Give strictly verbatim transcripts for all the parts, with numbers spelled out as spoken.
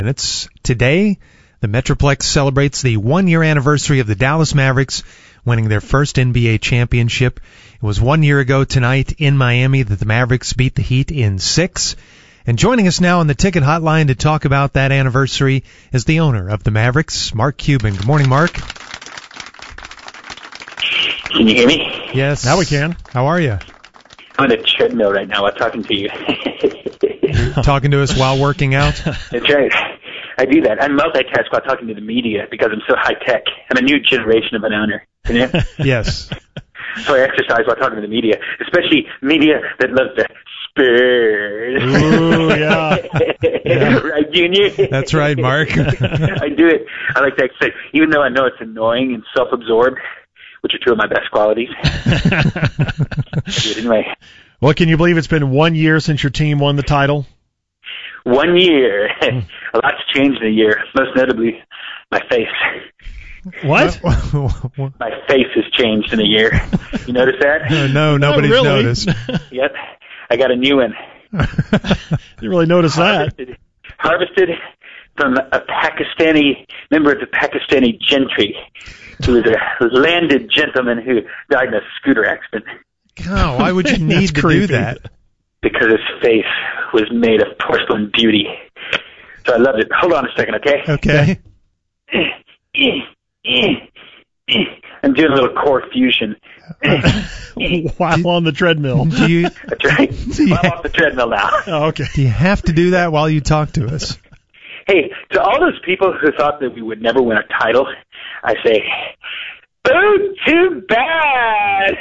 Minutes. Today, the Metroplex celebrates the one-year anniversary of the Dallas Mavericks winning their first N B A championship. It was one year ago tonight in Miami that the Mavericks beat the Heat in six. And joining us now on the ticket hotline to talk about that anniversary is the owner of the Mavericks, Mark Cuban. Good morning, Mark. Can you hear me? Yes. Now we can. How are you? I'm on a treadmill right now while talking to you. Talking to us while working out? That's right. I do that. I multitask while talking to the media because I'm so high-tech. I'm a new generation of an owner. You know? Yes. So I exercise while talking to the media, especially media that loves the Spurs. Ooh, yeah. Yeah. Right, Junior? That's right, Mark. I do it. I like to exercise, even though I know it's annoying and self-absorbed, which are two of my best qualities. I do it anyway. Well, can you believe it's been one year since your team won the title? One year. A lot's changed in a year, most notably my face. What? My face has changed in a year. You notice that? No, no nobody's really. noticed. Yep. I got a new one. Didn't really notice that. Harvested, harvested from a Pakistani member of the Pakistani gentry, who was a landed gentleman who died in a scooter accident. God, why would you need That's to creepy. do that? Because his face was made of porcelain beauty. So I loved it. Hold on a second, okay? Okay. I'm doing a little core fusion. While on the treadmill. Do you That's right. you I'm off the treadmill now. Oh, okay. do you have to do that while you talk to us? Hey, to all those people who thought that we would never win a title, I say, boo, too bad.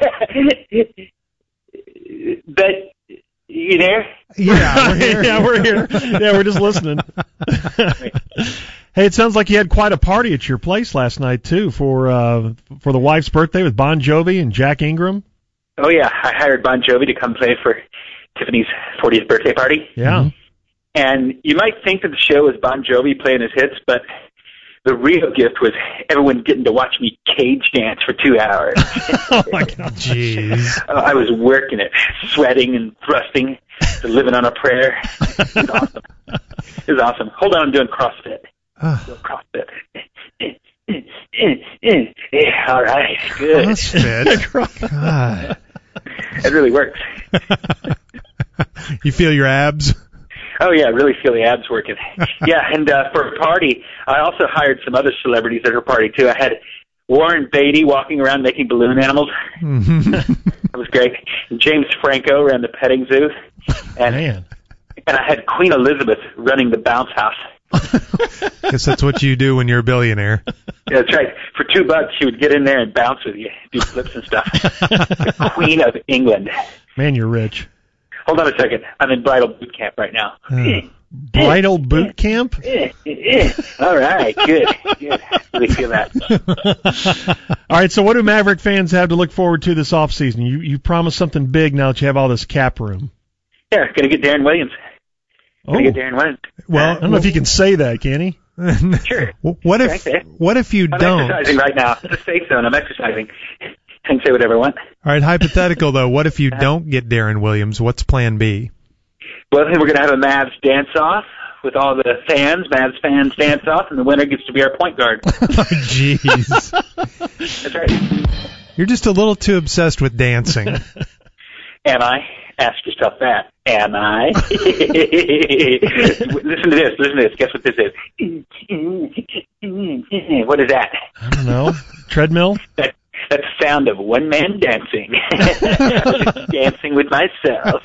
But, you there? Yeah, we're here. yeah, we're here. Yeah, we're just listening. Hey, it sounds like you had quite a party at your place last night too for uh, for the wife's birthday with Bon Jovi and Jack Ingram. Oh, yeah. I hired Bon Jovi to come play for Tiffany's fortieth birthday party. Yeah. Mm-hmm. And you might think that the show was Bon Jovi playing his hits, but the real gift was everyone getting to watch me cage dance for two hours. Oh my God. Jeez. Uh, I was working it, sweating and thrusting, living on a prayer. It was awesome. It was awesome. Hold on, I'm doing CrossFit. Uh, Doing CrossFit. Yeah, all right, good. CrossFit. God. It really works. You feel your abs? Oh, yeah, I really feel the abs working. Yeah, and uh, for a party, I also hired some other celebrities at her party, too. I had Warren Beatty walking around making balloon animals. Mm-hmm. That was great. And James Franco ran the petting zoo. And, Man. and I had Queen Elizabeth running the bounce house. Guess that's what you do when you're a billionaire. Yeah, that's right. For two bucks, she would get in there and bounce with you, do flips and stuff. The Queen of England. Man, you're rich. Hold on a second. I'm in bridal boot camp right now. Uh, Bridal boot camp? All right, good. Good. Really feel that. All right, so what do Maverick fans have to look forward to this offseason? You you promised something big now that you have all this cap room. Yeah, gonna get Darren Williams. Gonna Oh, get Darren Williams. well, I don't know if you can say that, can he? Sure. What if Okay. what if you I'm don't? exercising right now. It's a safe zone. I'm exercising. I can say whatever I want. All right, hypothetical though. What if you don't get Darren Williams? What's Plan B? Well, then we're going to have a Mavs dance-off with all the fans. Mavs fans dance off, and the winner gets to be our point guard. Jeez, That's right. you're just a little too obsessed with dancing. Am I? Ask yourself that. Am I? Listen to this. Listen to this. Guess what this is? What is that? I don't know. Treadmill? That That's the sound of one man dancing. I was just dancing with myself.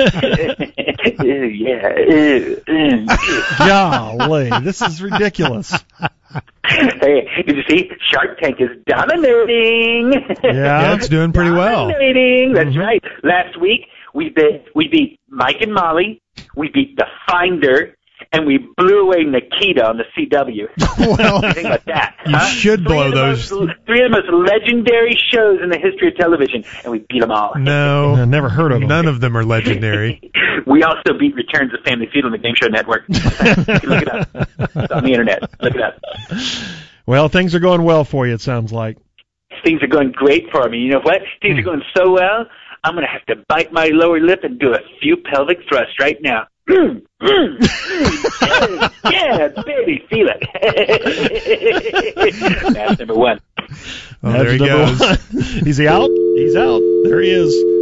Yeah. Golly, this is ridiculous. Hey, did you see? Shark Tank is dominating. Yeah, it's doing pretty well. Dominating. That's Mhm. right. Last week we beat we beat Mike and Molly. We beat The Finder. And we blew away Nikita on the C W. Well, What do you think about that? you huh? should Three blow of the those. Most, three of the most legendary shows in the history of television, and we beat them all. No, I never heard of them. none of them are legendary. We also beat Returns of Family Feud on the Game Show Network. You can look it up. It's on the internet. Look it up. Well, things are going well for you, it sounds like. Things are going great for me. You know what? Things are going so well, I'm going to have to bite my lower lip and do a few pelvic thrusts right now. Mm, mm, mm, yeah, baby, feel it. That's number one. Well, there he That's number goes. one. Is he out? He's out. There he is.